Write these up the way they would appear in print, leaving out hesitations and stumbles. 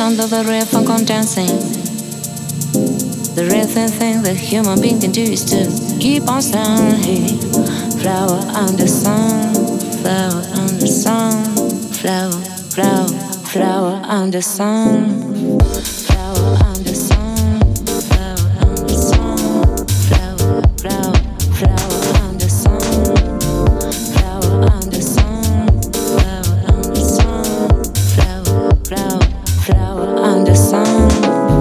sound of the rare funk on dancing. The rare thing that human being can do is to keep on standing. Flower under sun, flower under sun, flower, flower, flower under sun, flower under sun, flower under sun, flower, flower, flower under sun, flower under sun, flower under sun, flower, flower, flower under sun.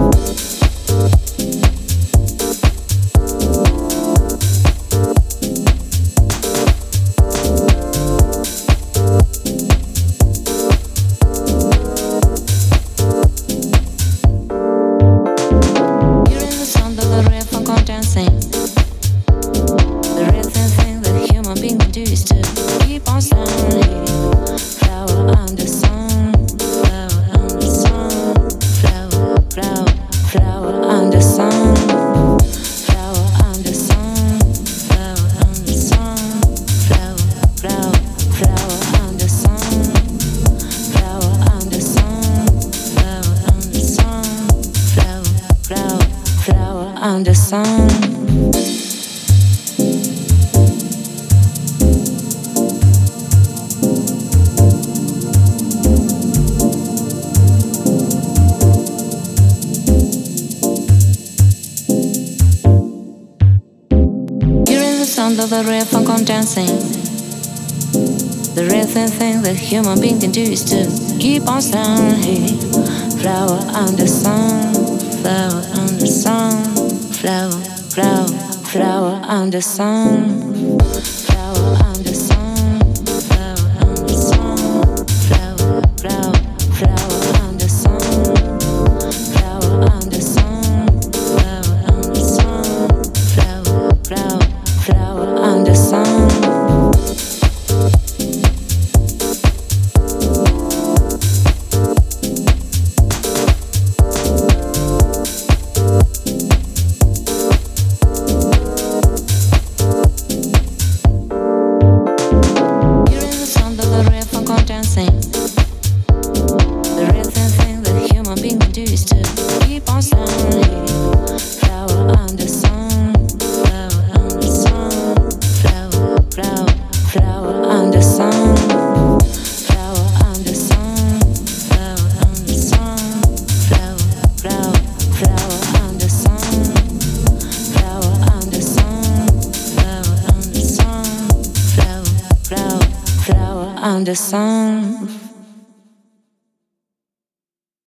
Under sun. Of the rare funk on dancing. The rare thing that human being can do is to keep on standing. Flower under sun, flower under sun, flower, flower, flower under sun, flower under sun, flower under sun, flower, flower, flower under sun, flower under sun, flower under sun, flower, flower, flower under sun. Under sun.